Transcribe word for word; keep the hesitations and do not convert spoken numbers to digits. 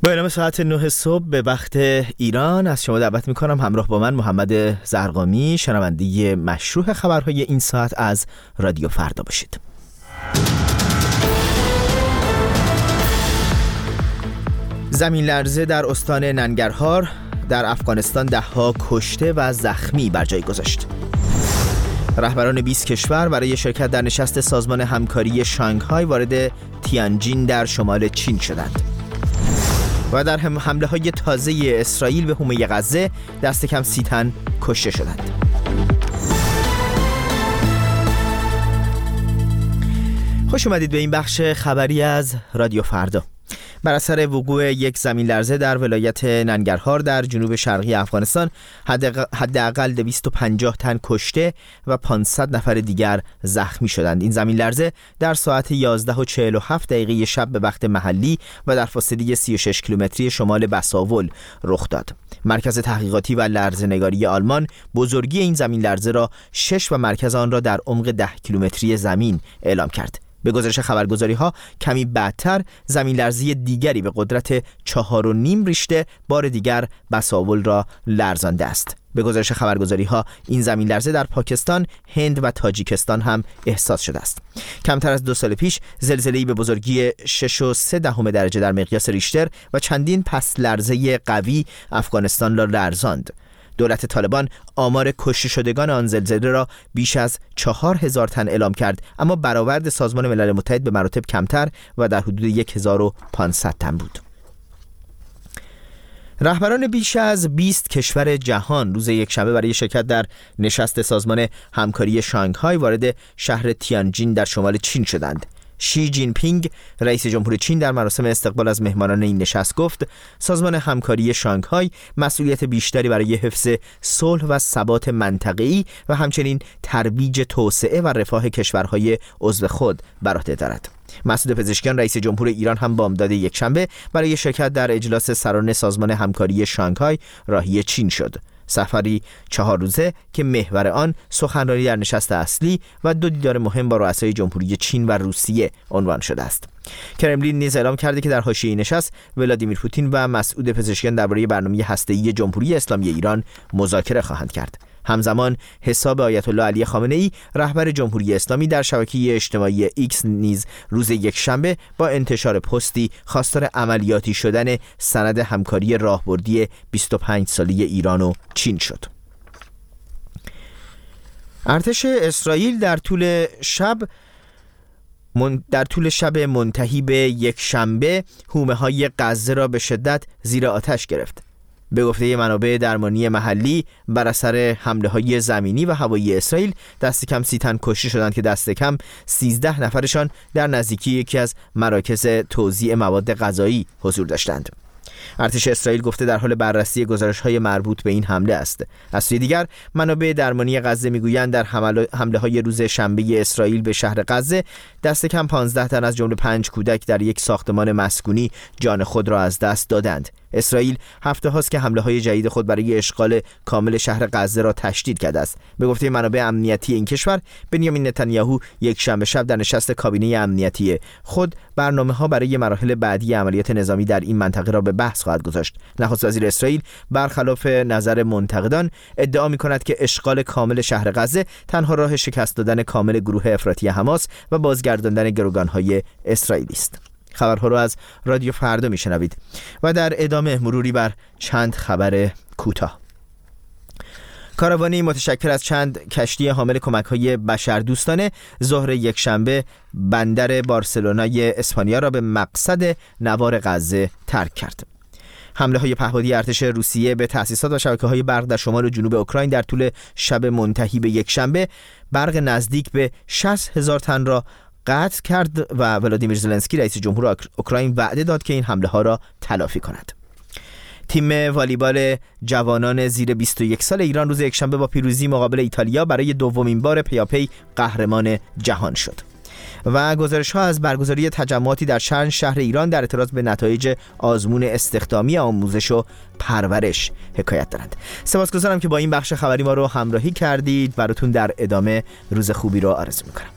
با اعلام ساعت نه صبح به وقت ایران از شما دعوت میکنم همراه با من محمد زرقامی شنونده مشروع خبرهای این ساعت از رادیو فردا باشید. زمین لرزه در استان ننگرهار در افغانستان ده‌ها کشته و زخمی بر جای گذاشت. رهبران بیست کشور برای شرکت در نشست سازمان همکاری شانگهای وارد تیانجین در شمال چین شدند. و در حمله های تازه اسرائیل به حومه غزه دست کم سی تن کشته شدند. خوش اومدید به این بخش خبری از رادیو فردا. بر اثر وقوع یک زمین لرزه در ولایت ننگرهار در جنوب شرقی افغانستان حداقل دویست و پنجاه تن کشته و پانصد نفر دیگر زخمی شدند. این زمین لرزه در ساعت یازده و چهل و هفت دقیقه شب به وقت محلی و در فاصله سی و شش کیلومتری شمال بساول رخ داد. مرکز تحقیقاتی و لرزه‌نگاری آلمان بزرگی این زمین لرزه را شش و مرکز آن را در عمق ده کیلومتری زمین اعلام کرد. به گزارش خبرگزاری‌ها کمی بعدتر زمین لرزی دیگری به قدرت چهار و نیم ریشته بار دیگر بساول را لرزانده است. به گزارش خبرگزاری‌ها این زمین لرزه در پاکستان، هند و تاجیکستان هم احساس شده است. کمتر از دو سال پیش زلزله‌ای به بزرگی شش و سه دهم درجه در مقیاس ریشتر و چندین پس لرزه قوی افغانستان را لرزاند. دولت طالبان آمار کشته شدگان آن زلزله را بیش از چهار هزار تن اعلام کرد، اما برآورد سازمان ملل متحد به مراتب کمتر و در حدود یک هزار و پانصد تن بود. رهبران بیش از بیست کشور جهان روز یکشنبه برای شرکت در نشست سازمان همکاری شانگهای وارد شهر تیانجین در شمال چین شدند. شی جین پینگ رئیس جمهور چین در مراسم استقبال از مهمانان این نشست گفت سازمان همکاری شانگهای مسئولیت بیشتری برای حفظ صلح و ثبات منطقه‌ای و همچنین ترویج توسعه و رفاه کشورهای عضو خود بر عهده دارد. مسعود پزشکیان رئیس جمهور ایران هم بامداد یکشنبه برای شرکت در اجلاس سران سازمان همکاری شانگهای راهی چین شد. سفری چهار روزه که محور آن سخنرانی در نشست اصلی و دو دیدار مهم با رؤسای جمهوری چین و روسیه عنوان شده است. کرملین نیز اعلام کرده که در حاشیه نشست ولادیمیر پوتین و مسعود پزشکیان درباره برنامه هسته‌ای جمهوری اسلامی ایران مذاکره خواهند کرد. همزمان حساب آیت الله علی خامنه‌ای رهبر جمهوری اسلامی در شبکه اجتماعی ایکس نیز روز یکشنبه با انتشار پستی خواستار عملیاتی شدن سند همکاری راهبردی بیست و پنج ساله ایران و چین شد. ارتش اسرائیل در طول شب من در طول شب منتهی به یکشنبه حومه‌های غزه را به شدت زیر آتش گرفت. به گفته منابع درمانی محلی بر اثر حمله‌های زمینی و هوایی اسرائیل دست کم سی تن کشته شدند که دست کم سیزده نفرشان در نزدیکی یکی از مراکز توزیع مواد غذایی حضور داشتند. ارتش اسرائیل گفته در حال بررسی گزارش‌های مربوط به این حمله است. از سوی دیگر منابع درمانی غزه میگویند در حمله‌های روز شنبه اسرائیل به شهر غزه دست کم پانزده تن از جمله پنج کودک در یک ساختمان مسکونی جان خود را از دست دادند. اسرائیل هفته هاست که حمله‌های جدید خود برای اشغال کامل شهر غزه را تشدید کرده است. به گفته منابع امنیتی این کشور، بنیامین نتانیاهو یک شنبه شب در نشست کابینه امنیتی خود برنامه‌ها برای مراحل بعدی عملیات نظامی در این منطقه را به بحث خواهد گذاشت. نخست وزیر اسرائیل برخلاف نظر منتقدان ادعا می‌کند که اشغال کامل شهر غزه تنها راه شکست دادن کامل گروه افراطی حماس و بازگرداندن گروگان‌های اسرائیلی است. خبرها رو از رادیو فردا میشنوید و در ادامه مروری بر چند خبر کوتاه. کاروانی متشکل از چند کشتی حامل کمک‌های بشردوستانه ظهر یکشنبه بندر بارسلونای اسپانیا را به مقصد نوار غزه ترک کرد. حمله‌های پهپادی ارتش روسیه به تأسیسات و شبکه‌های برق در شمال و جنوب اوکراین در طول شب منتهی به یکشنبه برق نزدیک به شصت هزار تن را قطع کرد و ولادیمیر زلنسکی رئیس جمهور اوکراین وعده داد که این حمله ها را تلافی کند. تیم والیبال جوانان زیر بیست و یک سال ایران روز یکشنبه با پیروزی مقابل ایتالیا برای دومین بار پیاپی قهرمان جهان شد. و گزارش‌ها از برگزاری تجمعاتی در چند شهر ایران در اعتراض به نتایج آزمون استخدامی آموزش و پرورش حکایت دارند. سپاسگزارم که با این بخش خبری ما رو همراهی کردید. براتون در ادامه روز خوبی رو آرزو می‌کنم.